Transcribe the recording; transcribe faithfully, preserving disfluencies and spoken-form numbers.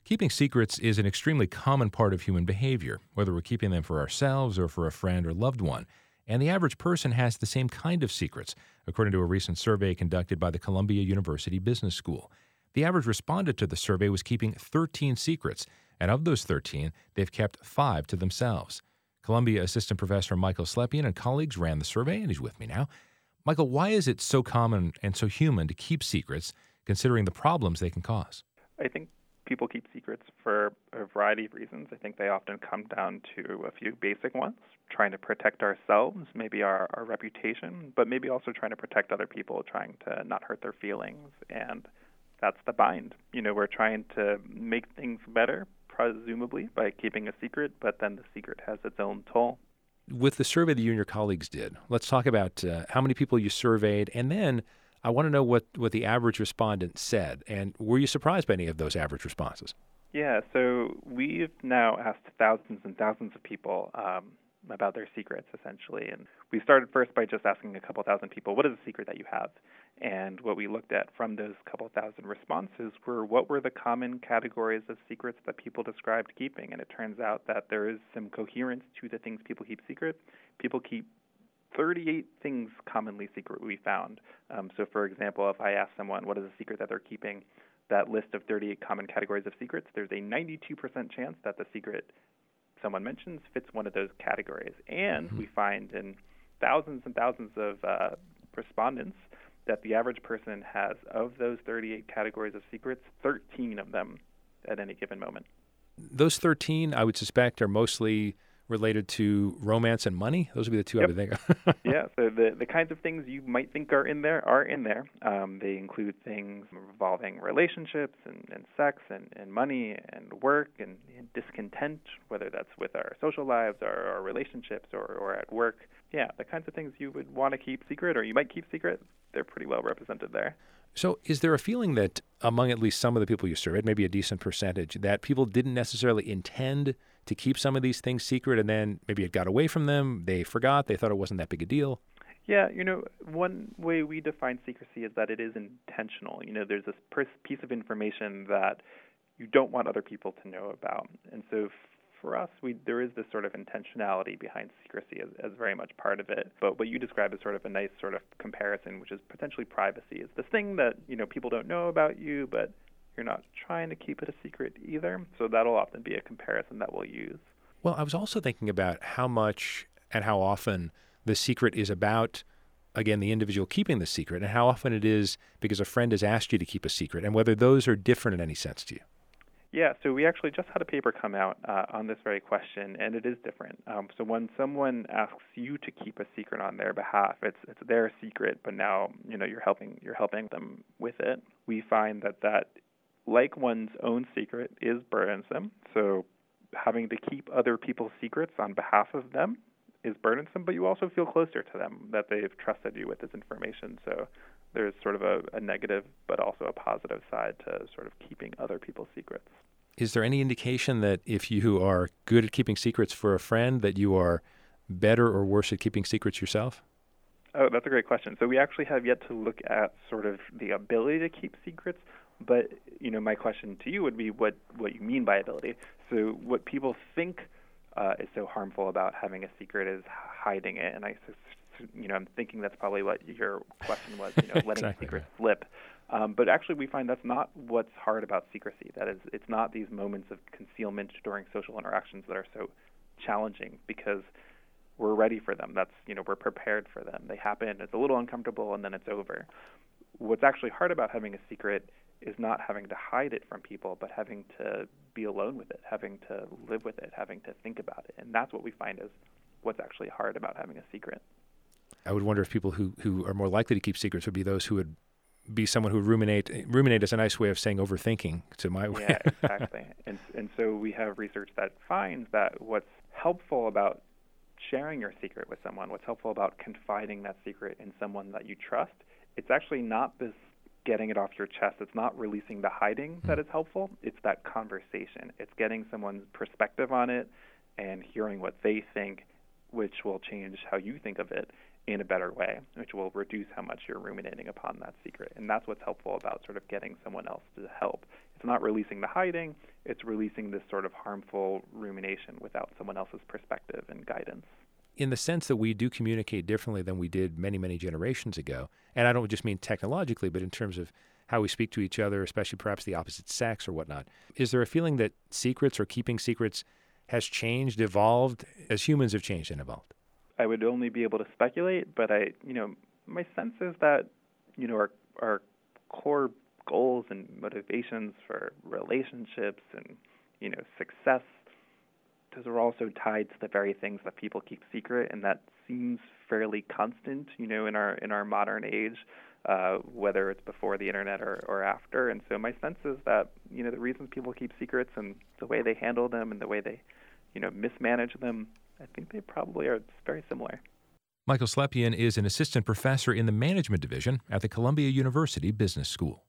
Keeping secrets is an extremely common part of human behavior, whether we're keeping them for ourselves or for a friend or loved one. And the average person has the same kind of secrets, according to a recent survey conducted by the Columbia University Business School. The average respondent to the survey was keeping thirteen secrets, and of those thirteen, they've kept five to themselves. Columbia Assistant Professor Michael Slepian and colleagues ran the survey, and he's with me now. Michael, why is it so common and so human to keep secrets, considering the problems they can cause? I think people keep secrets for a variety of reasons. I think they often come down to a few basic ones, trying to protect ourselves, maybe our, our reputation, but maybe also trying to protect other people, trying to not hurt their feelings. And that's the bind. You know, we're trying to make things better, presumably, by keeping a secret, but then the secret has its own toll. With the survey that you and your colleagues did, let's talk about uh, how many people you surveyed, and then I want to know what, what the average respondent said. And were you surprised by any of those average responses? Yeah, so we've now asked thousands and thousands of people um, about their secrets, essentially. And we started first by just asking a couple thousand people, what is a secret that you have? And what we looked at from those couple thousand responses were what were the common categories of secrets that people described keeping. And it turns out that there is some coherence to the things people keep secret. People keep thirty-eight things commonly secret we found. Um, so, for example, if I ask someone what is a secret that they're keeping, that list of thirty-eight common categories of secrets, there's a ninety-two percent chance that the secret someone mentions fits one of those categories. And mm-hmm. we find in thousands and thousands of uh, respondents that the average person has, of those thirty-eight categories of secrets, thirteen of them at any given moment. Those thirteen, I would suspect, are mostly related to romance and money? Those would be the two yep. I would think of. Yeah, so the, the kinds of things you might think are in there are in there. Um, they include things involving relationships and, and sex and, and money and work and, and discontent, whether that's with our social lives or our relationships or, or at work. Yeah, the kinds of things you would want to keep secret or you might keep secret, they're pretty well represented there. So is there a feeling that among at least some of the people you surveyed, maybe a decent percentage, that people didn't necessarily intend to keep some of these things secret and then maybe it got away from them, they forgot, they thought it wasn't that big a deal? Yeah, you know, one way we define secrecy is that it is intentional. You know, there's this piece of information that you don't want other people to know about. And so for us, we there is this sort of intentionality behind secrecy as, as very much part of it. But what you describe as sort of a nice sort of comparison, which is potentially privacy, is this thing that, you know, people don't know about you, but you're not trying to keep it a secret either. So that'll often be a comparison that we'll use. Well, I was also thinking about how much and how often the secret is about, again, the individual keeping the secret, and how often it is because a friend has asked you to keep a secret, and whether those are different in any sense to you. Yeah, so we actually just had a paper come out uh, on this very question, and it is different. Um, so when someone asks you to keep a secret on their behalf, it's it's their secret, but now you know you're helping you're helping them with it. We find that that, like one's own secret, is burdensome. So having to keep other people's secrets on behalf of them is burdensome, but you also feel closer to them, that they've trusted you with this information. So there's sort of a, a negative but also a positive side to sort of keeping other people's secrets. Is there any indication that if you are good at keeping secrets for a friend, that you are better or worse at keeping secrets yourself? Oh, that's a great question. So we actually have yet to look at sort of the ability to keep secrets, but you know, my question to you would be what, what you mean by ability. So what people think uh, is so harmful about having a secret is hiding it, and I you know, I'm thinking that's probably what your question was, you know, letting exactly. secrets slip. Um, but actually we find that's not what's hard about secrecy. That is, it's not these moments of concealment during social interactions that are so challenging because we're ready for them. That's, you know, we're prepared for them. They happen, it's a little uncomfortable, and then it's over. What's actually hard about having a secret is not having to hide it from people, but having to be alone with it, having to live with it, having to think about it. And that's what we find is what's actually hard about having a secret. I would wonder if people who, who are more likely to keep secrets would be those who would be someone who would ruminate. Ruminate is a nice way of saying overthinking to my way. Yeah, exactly. and and so we have research that finds that what's helpful about sharing your secret with someone, what's helpful about confiding that secret in someone that you trust, it's actually not this getting it off your chest. It's not releasing the hiding mm. that is helpful. It's that conversation. It's getting someone's perspective on it and hearing what they think, which will change how you think of it in a better way, which will reduce how much you're ruminating upon that secret. And that's what's helpful about sort of getting someone else to help. It's not releasing the hiding, it's releasing this sort of harmful rumination without someone else's perspective and guidance. In the sense that we do communicate differently than we did many, many generations ago, and I don't just mean technologically, but in terms of how we speak to each other, especially perhaps the opposite sex or whatnot, is there a feeling that secrets or keeping secrets has changed, evolved, as humans have changed and evolved? I would only be able to speculate, but I, you know, my sense is that, you know, our our core goals and motivations for relationships and, you know, success, those are also tied to the very things that people keep secret, and that seems fairly constant, you know, in our in our modern age, uh, whether it's before the internet or, or after. And so my sense is that, you know, the reasons people keep secrets and the way they handle them and the way they, you know, mismanage them, I think they probably are very similar. Michael Slepian is an assistant professor in the management division at the Columbia University Business School.